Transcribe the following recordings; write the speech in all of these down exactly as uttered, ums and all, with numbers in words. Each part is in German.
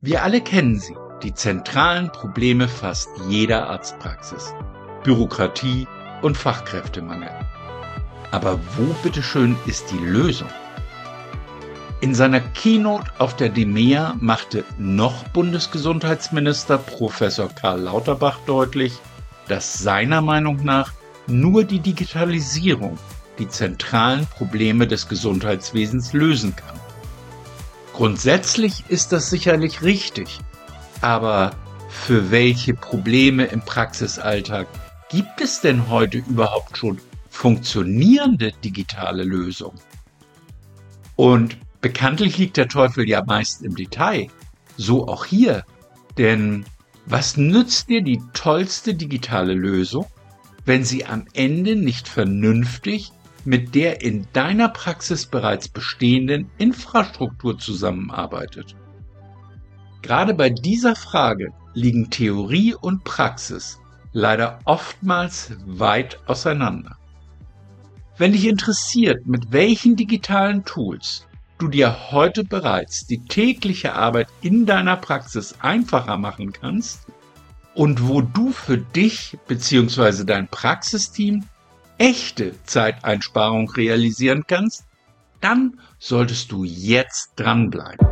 Wir alle kennen sie, die zentralen Probleme fast jeder Arztpraxis: Bürokratie und Fachkräftemangel. Aber wo bitteschön ist die Lösung? In seiner Keynote auf der DEMEA machte noch Bundesgesundheitsminister Professor Karl Lauterbach deutlich, dass seiner Meinung nach nur die Digitalisierung die zentralen Probleme des Gesundheitswesens lösen kann. Grundsätzlich ist das sicherlich richtig, aber für welche Probleme im Praxisalltag gibt es denn heute überhaupt schon funktionierende digitale Lösungen? Und bekanntlich liegt der Teufel ja meist im Detail, so auch hier, denn was nützt dir die tollste digitale Lösung, wenn sie am Ende nicht vernünftig mit der in deiner Praxis bereits bestehenden Infrastruktur zusammenarbeitet? Gerade bei dieser Frage liegen Theorie und Praxis leider oftmals weit auseinander. Wenn dich interessiert, mit welchen digitalen Tools du dir heute bereits die tägliche Arbeit in deiner Praxis einfacher machen kannst und wo du für dich bzw. dein Praxisteam echte Zeiteinsparung realisieren kannst, dann solltest du jetzt dranbleiben.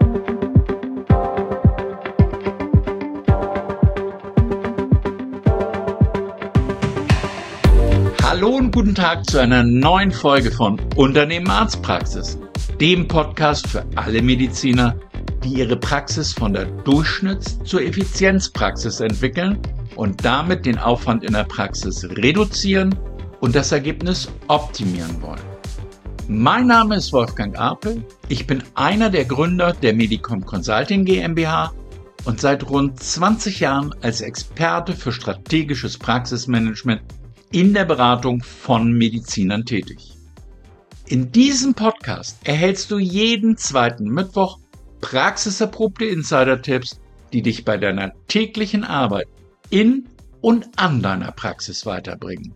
Hallo und guten Tag zu einer neuen Folge von Unternehmen Arztpraxis, dem Podcast für alle Mediziner, die ihre Praxis von der Durchschnitts- zur Effizienzpraxis entwickeln und damit den Aufwand in der Praxis reduzieren und das Ergebnis optimieren wollen. Mein Name ist Wolfgang Apel, ich bin einer der Gründer der Medicom Consulting GmbH und seit rund zwanzig Jahren als Experte für strategisches Praxismanagement in der Beratung von Medizinern tätig. In diesem Podcast erhältst du jeden zweiten Mittwoch praxiserprobte Insider-Tipps, die dich bei deiner täglichen Arbeit in und an deiner Praxis weiterbringen.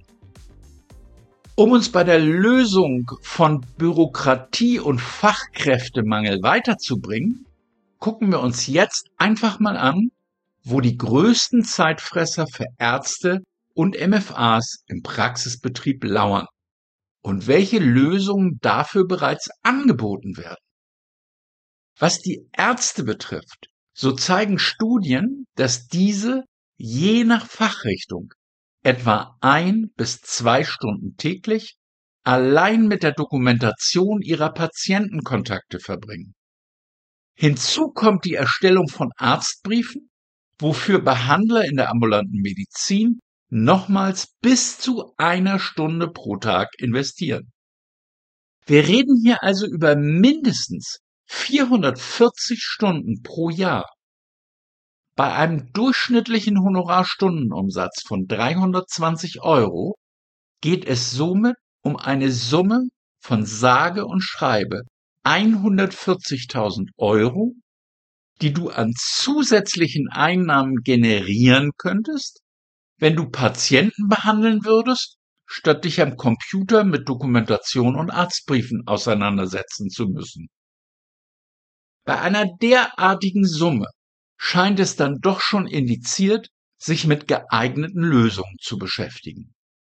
Um uns bei der Lösung von Bürokratie und Fachkräftemangel weiterzubringen, gucken wir uns jetzt einfach mal an, wo die größten Zeitfresser für Ärzte und M F As im Praxisbetrieb lauern und welche Lösungen dafür bereits angeboten werden. Was die Ärzte betrifft, so zeigen Studien, dass diese je nach Fachrichtung etwa ein bis zwei Stunden täglich allein mit der Dokumentation ihrer Patientenkontakte verbringen. Hinzu kommt die Erstellung von Arztbriefen, wofür Behandler in der ambulanten Medizin nochmals bis zu einer Stunde pro Tag investieren. Wir reden hier also über mindestens vierhundertvierzig Stunden pro Jahr. Bei einem durchschnittlichen Honorarstundenumsatz von dreihundertzwanzig Euro geht es somit um eine Summe von sage und schreibe hundertvierzigtausend Euro, die du an zusätzlichen Einnahmen generieren könntest, wenn du Patienten behandeln würdest, statt dich am Computer mit Dokumentation und Arztbriefen auseinandersetzen zu müssen. Bei einer derartigen Summe scheint es dann doch schon indiziert, sich mit geeigneten Lösungen zu beschäftigen.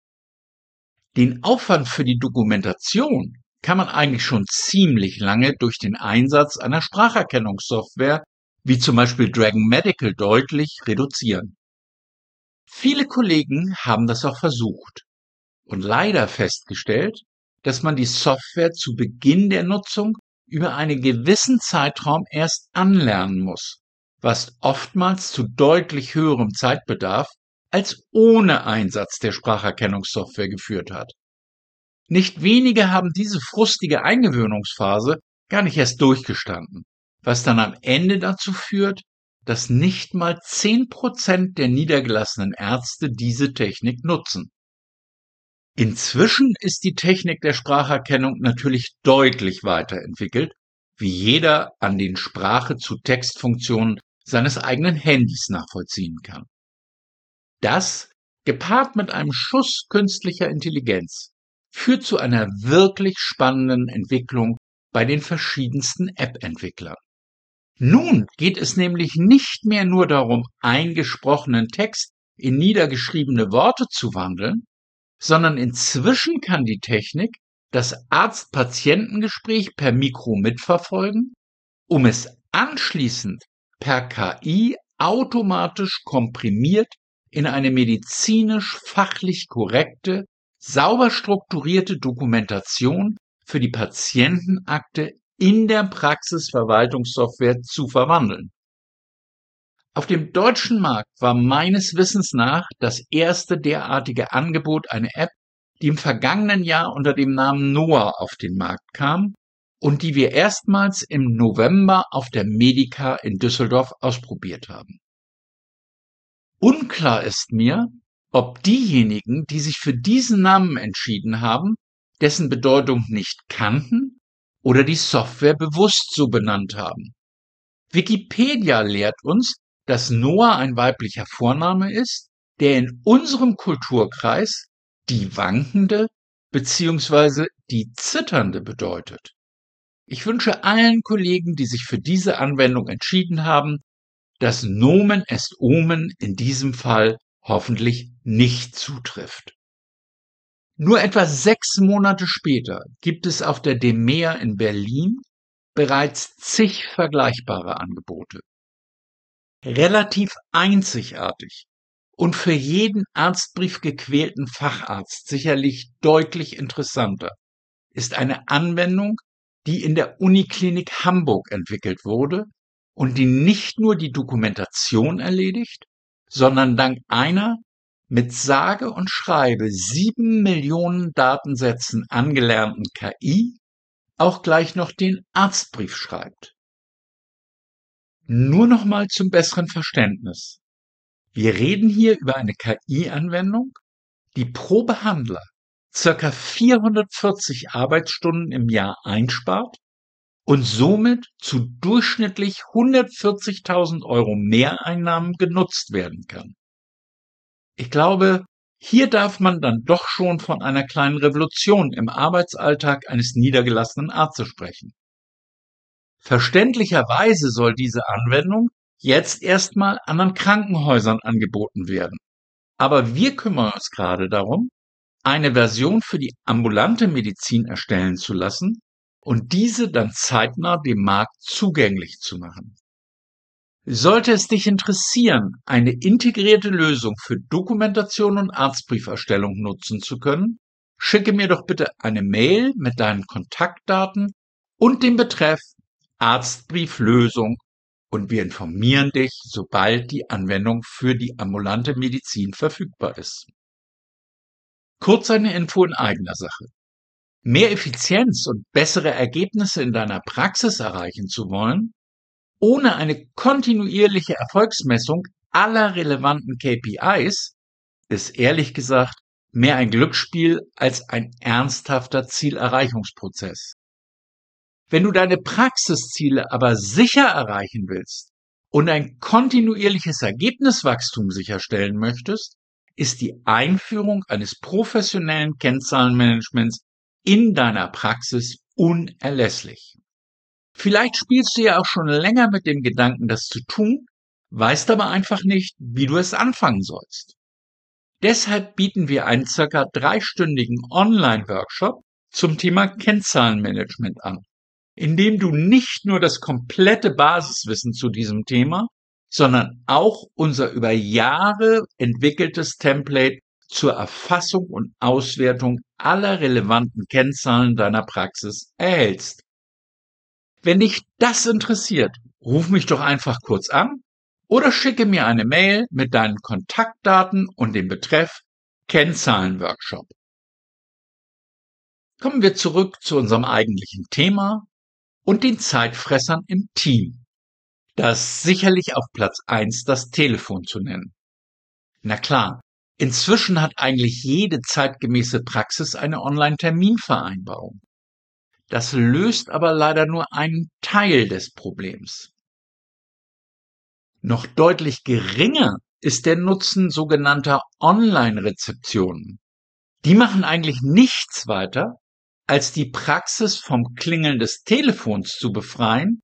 Den Aufwand für die Dokumentation kann man eigentlich schon ziemlich lange durch den Einsatz einer Spracherkennungssoftware, wie zum Beispiel Dragon Medical, deutlich reduzieren. Viele Kollegen haben das auch versucht und leider festgestellt, dass man die Software zu Beginn der Nutzung über einen gewissen Zeitraum erst anlernen muss, was oftmals zu deutlich höherem Zeitbedarf als ohne Einsatz der Spracherkennungssoftware geführt hat. Nicht wenige haben diese frustige Eingewöhnungsphase gar nicht erst durchgestanden, was dann am Ende dazu führt, dass nicht mal zehn Prozent der niedergelassenen Ärzte diese Technik nutzen. Inzwischen ist die Technik der Spracherkennung natürlich deutlich weiterentwickelt, wie jeder an den Sprache-zu-Text-Funktionen seines eigenen Handys nachvollziehen kann. Das, gepaart mit einem Schuss künstlicher Intelligenz, führt zu einer wirklich spannenden Entwicklung bei den verschiedensten App-Entwicklern. Nun geht es nämlich nicht mehr nur darum, eingesprochenen Text in niedergeschriebene Worte zu wandeln, sondern inzwischen kann die Technik das Arzt-Patienten-Gespräch per Mikro mitverfolgen, um es anschließend per K I automatisch komprimiert in eine medizinisch-fachlich korrekte, sauber strukturierte Dokumentation für die Patientenakte in der Praxisverwaltungssoftware zu verwandeln. Auf dem deutschen Markt war meines Wissens nach das erste derartige Angebot eine App, die im vergangenen Jahr unter dem Namen Noah auf den Markt kam und die wir erstmals im November auf der Medica in Düsseldorf ausprobiert haben. Unklar ist mir, ob diejenigen, die sich für diesen Namen entschieden haben, dessen Bedeutung nicht kannten oder die Software bewusst so benannt haben. Wikipedia lehrt uns, dass Noah ein weiblicher Vorname ist, der in unserem Kulturkreis die Wankende bzw. die Zitternde bedeutet. Ich wünsche allen Kollegen, die sich für diese Anwendung entschieden haben, dass Nomen est Omen in diesem Fall hoffentlich nicht zutrifft. Nur etwa sechs Monate später gibt es auf der DEMEA in Berlin bereits zig vergleichbare Angebote. Relativ einzigartig und für jeden Arztbrief gequälten Facharzt sicherlich deutlich interessanter ist eine Anwendung, die in der Uniklinik Hamburg entwickelt wurde und die nicht nur die Dokumentation erledigt, sondern dank einer mit sage und schreibe sieben Millionen Datensätzen angelernten K I auch gleich noch den Arztbrief schreibt. Nur noch mal zum besseren Verständnis. Wir reden hier über eine K I-Anwendung, die pro Behandler circa vierhundertvierzig Arbeitsstunden im Jahr einspart und somit zu durchschnittlich hundertvierzigtausend Euro Mehreinnahmen genutzt werden kann. Ich glaube, hier darf man dann doch schon von einer kleinen Revolution im Arbeitsalltag eines niedergelassenen Arztes sprechen. Verständlicherweise soll diese Anwendung jetzt erstmal anderen Krankenhäusern angeboten werden. Aber wir kümmern uns gerade darum, eine Version für die ambulante Medizin erstellen zu lassen und diese dann zeitnah dem Markt zugänglich zu machen. Sollte es dich interessieren, eine integrierte Lösung für Dokumentation und Arztbrieferstellung nutzen zu können, schicke mir doch bitte eine Mail mit deinen Kontaktdaten und dem Betreff Arztbrieflösung und wir informieren dich, sobald die Anwendung für die ambulante Medizin verfügbar ist. Kurz eine Info in eigener Sache. Mehr Effizienz und bessere Ergebnisse in deiner Praxis erreichen zu wollen, ohne eine kontinuierliche Erfolgsmessung aller relevanten K P Is, ist ehrlich gesagt mehr ein Glücksspiel als ein ernsthafter Zielerreichungsprozess. Wenn du deine Praxisziele aber sicher erreichen willst und ein kontinuierliches Ergebniswachstum sicherstellen möchtest, ist die Einführung eines professionellen Kennzahlenmanagements in deiner Praxis unerlässlich. Vielleicht spielst du ja auch schon länger mit dem Gedanken, das zu tun, weißt aber einfach nicht, wie du es anfangen sollst. Deshalb bieten wir einen circa dreistündigen Online-Workshop zum Thema Kennzahlenmanagement an, in dem du nicht nur das komplette Basiswissen zu diesem Thema, sondern auch unser über Jahre entwickeltes Template zur Erfassung und Auswertung aller relevanten Kennzahlen deiner Praxis erhältst. Wenn dich das interessiert, ruf mich doch einfach kurz an oder schicke mir eine Mail mit deinen Kontaktdaten und dem Betreff Kennzahlenworkshop. Kommen wir zurück zu unserem eigentlichen Thema und den Zeitfressern im Team. Da ist sicherlich auf Platz eins das Telefon zu nennen. Na klar, inzwischen hat eigentlich jede zeitgemäße Praxis eine Online-Terminvereinbarung. Das löst aber leider nur einen Teil des Problems. Noch deutlich geringer ist der Nutzen sogenannter Online-Rezeptionen. Die machen eigentlich nichts weiter, als die Praxis vom Klingeln des Telefons zu befreien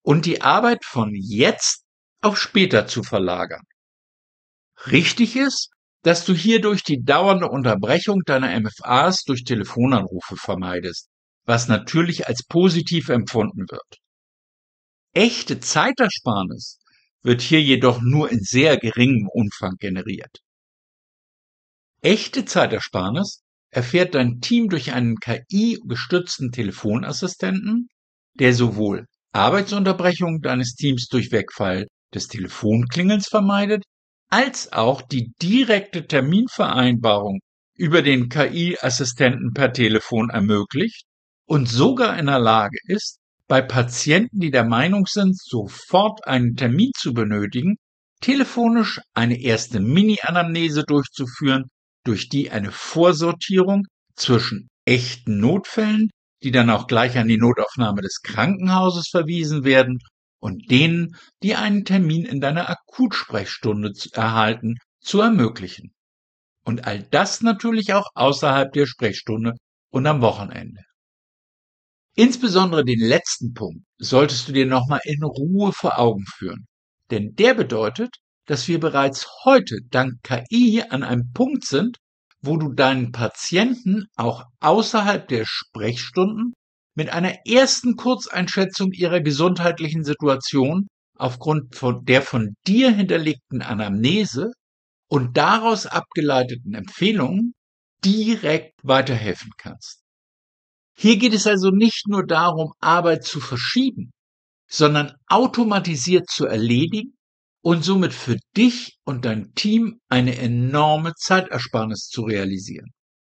und die Arbeit von jetzt auf später zu verlagern. Richtig ist, dass du hierdurch die dauernde Unterbrechung deiner M F As durch Telefonanrufe vermeidest, was natürlich als positiv empfunden wird. Echte Zeitersparnis wird hier jedoch nur in sehr geringem Umfang generiert. Echte Zeitersparnis erfährt dein Team durch einen K I-gestützten Telefonassistenten, der sowohl Arbeitsunterbrechungen deines Teams durch Wegfall des Telefonklingelns vermeidet, als auch die direkte Terminvereinbarung über den K I-Assistenten per Telefon ermöglicht und sogar in der Lage ist, bei Patienten, die der Meinung sind, sofort einen Termin zu benötigen, telefonisch eine erste Mini-Anamnese durchzuführen, durch die eine Vorsortierung zwischen echten Notfällen, die dann auch gleich an die Notaufnahme des Krankenhauses verwiesen werden, und denen, die einen Termin in deiner Akutsprechstunde zu erhalten, zu ermöglichen. Und all das natürlich auch außerhalb der Sprechstunde und am Wochenende. Insbesondere den letzten Punkt solltest du dir nochmal in Ruhe vor Augen führen, denn der bedeutet, dass wir bereits heute dank K I an einem Punkt sind, wo du deinen Patienten auch außerhalb der Sprechstunden mit einer ersten Kurzeinschätzung ihrer gesundheitlichen Situation aufgrund von der von dir hinterlegten Anamnese und daraus abgeleiteten Empfehlungen direkt weiterhelfen kannst. Hier geht es also nicht nur darum, Arbeit zu verschieben, sondern automatisiert zu erledigen und somit für dich und dein Team eine enorme Zeitersparnis zu realisieren.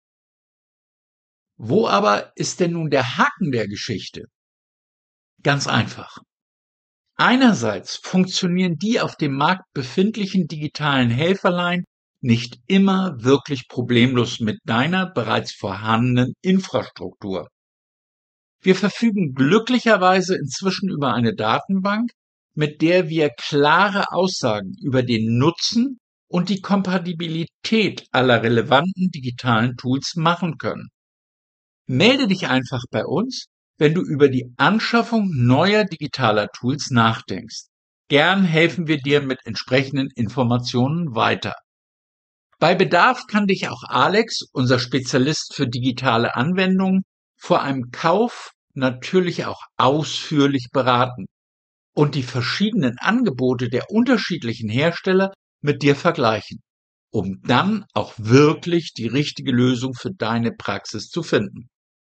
Wo aber ist denn nun der Haken der Geschichte? Ganz einfach. Einerseits funktionieren die auf dem Markt befindlichen digitalen Helferlein nicht immer wirklich problemlos mit deiner bereits vorhandenen Infrastruktur. Wir verfügen glücklicherweise inzwischen über eine Datenbank, mit der wir klare Aussagen über den Nutzen und die Kompatibilität aller relevanten digitalen Tools machen können. Melde dich einfach bei uns, wenn du über die Anschaffung neuer digitaler Tools nachdenkst. Gern helfen wir dir mit entsprechenden Informationen weiter. Bei Bedarf kann dich auch Alex, unser Spezialist für digitale Anwendungen, vor einem Kauf natürlich auch ausführlich beraten und die verschiedenen Angebote der unterschiedlichen Hersteller mit dir vergleichen, um dann auch wirklich die richtige Lösung für deine Praxis zu finden.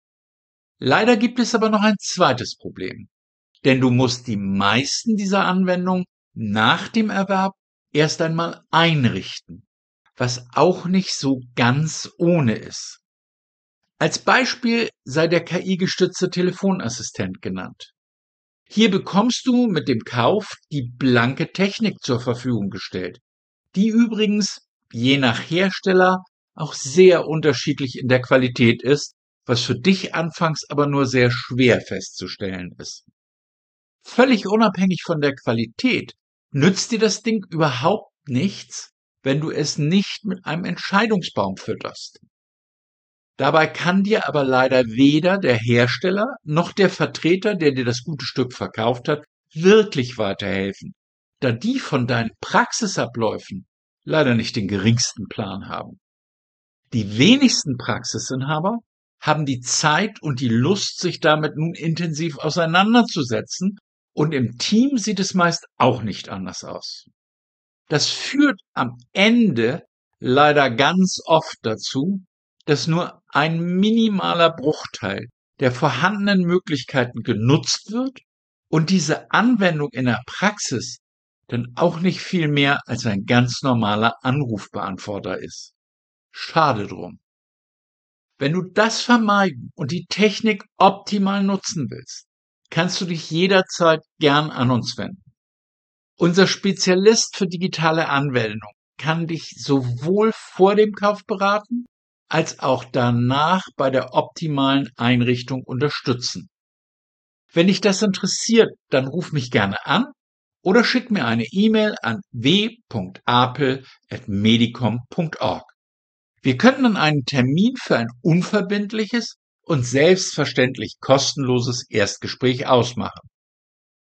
Leider gibt es aber noch ein zweites Problem, denn du musst die meisten dieser Anwendungen nach dem Erwerb erst einmal einrichten, was auch nicht so ganz ohne ist. Als Beispiel sei der K I-gestützte Telefonassistent genannt. Hier bekommst du mit dem Kauf die blanke Technik zur Verfügung gestellt, die übrigens je nach Hersteller auch sehr unterschiedlich in der Qualität ist, was für dich anfangs aber nur sehr schwer festzustellen ist. Völlig unabhängig von der Qualität nützt dir das Ding überhaupt nichts, wenn du es nicht mit einem Entscheidungsbaum fütterst. Dabei kann dir aber leider weder der Hersteller noch der Vertreter, der dir das gute Stück verkauft hat, wirklich weiterhelfen, da die von deinen Praxisabläufen leider nicht den geringsten Plan haben. Die wenigsten Praxisinhaber haben die Zeit und die Lust, sich damit nun intensiv auseinanderzusetzen, und im Team sieht es meist auch nicht anders aus. Das führt am Ende leider ganz oft dazu, dass nur ein minimaler Bruchteil der vorhandenen Möglichkeiten genutzt wird und diese Anwendung in der Praxis dann auch nicht viel mehr als ein ganz normaler Anrufbeantworter ist. Schade drum. Wenn du das vermeiden und die Technik optimal nutzen willst, kannst du dich jederzeit gern an uns wenden. Unser Spezialist für digitale Anwendung kann dich sowohl vor dem Kauf beraten, als auch danach bei der optimalen Einrichtung unterstützen. Wenn dich das interessiert, dann ruf mich gerne an oder schick mir eine E-Mail an w punkt apel at medicom punkt org. Wir können dann einen Termin für ein unverbindliches und selbstverständlich kostenloses Erstgespräch ausmachen.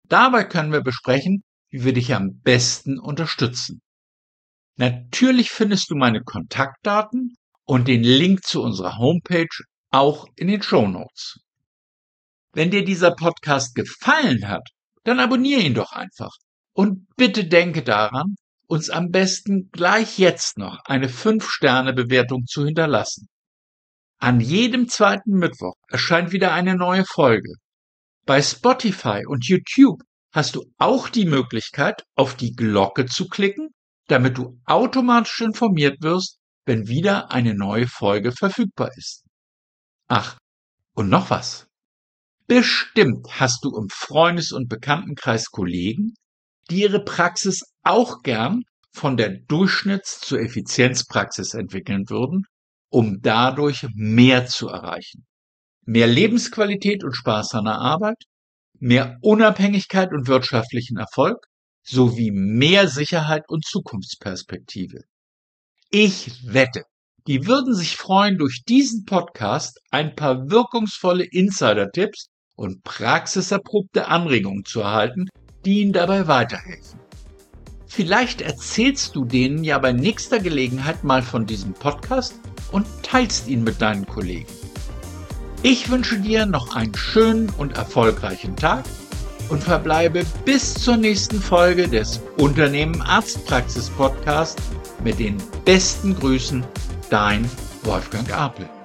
Dabei können wir besprechen, wie wir dich am besten unterstützen. Natürlich findest du meine Kontaktdaten und den Link zu unserer Homepage auch in den Shownotes. Wenn dir dieser Podcast gefallen hat, dann abonniere ihn doch einfach. Und bitte denke daran, uns am besten gleich jetzt noch eine fünf Sterne Bewertung zu hinterlassen. An jedem zweiten Mittwoch erscheint wieder eine neue Folge. Bei Spotify und YouTube hast du auch die Möglichkeit, auf die Glocke zu klicken, damit du automatisch informiert wirst, wenn wieder eine neue Folge verfügbar ist. Ach, und noch was. Bestimmt hast du im Freundes- und Bekanntenkreis Kollegen, die ihre Praxis auch gern von der Durchschnitts- zur Effizienzpraxis entwickeln würden, um dadurch mehr zu erreichen. Mehr Lebensqualität und Spaß an der Arbeit, mehr Unabhängigkeit und wirtschaftlichen Erfolg, sowie mehr Sicherheit und Zukunftsperspektive. Ich wette, die würden sich freuen, durch diesen Podcast ein paar wirkungsvolle Insider-Tipps und praxiserprobte Anregungen zu erhalten, die ihnen dabei weiterhelfen. Vielleicht erzählst du denen ja bei nächster Gelegenheit mal von diesem Podcast und teilst ihn mit deinen Kollegen. Ich wünsche dir noch einen schönen und erfolgreichen Tag und verbleibe bis zur nächsten Folge des Unternehmen Arztpraxis Podcast mit den besten Grüßen, dein Wolfgang Apel.